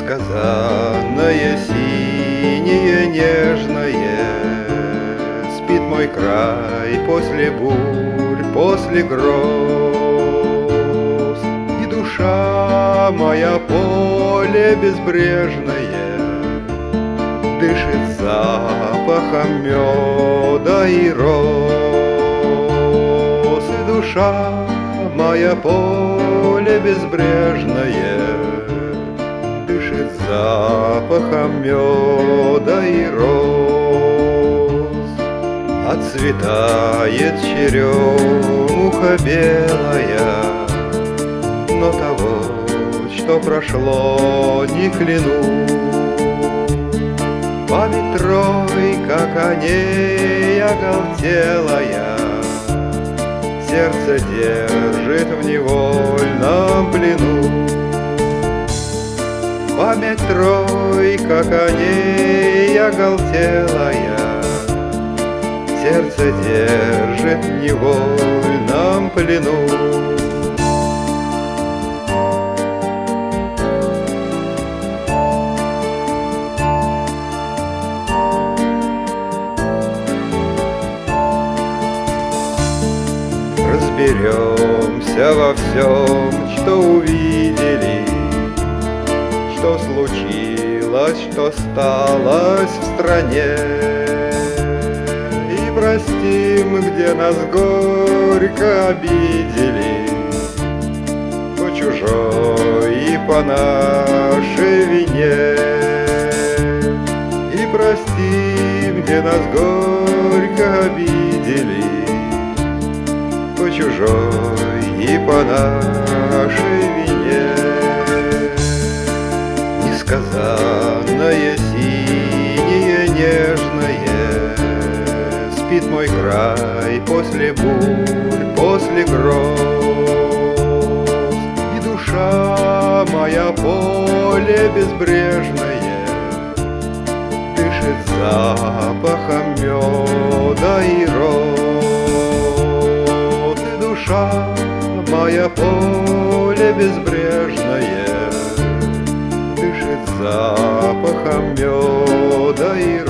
Несказанное, синее, нежное, спит мой край после бурь, после гроз. И душа моя, поле безбрежное, дышит запахом меда и роз. И душа моя, поле безбрежное, дышит запахом меда и роз. Отцветает черемуха белая, но того, что прошло, не кляну. Память тройка коней оголтелая, сердце держит в невольном плену. Память тройка коней оголтелая, сердце держит в невольном плену. Разберемся во всем, что увидели, что случилось, что сталось в стране. И простим, где нас горько обидели, по чужой и по нашей вине. И простим, где нас горько обидели, по чужой и по нашей вине. Несказанное, синее, нежное, спит мой край после бурь, после гроз. И душа моя, поле безбрежное, дышит запахом меда и роз. И душа моя, поле безбрежное, дышит запахом меда и роз.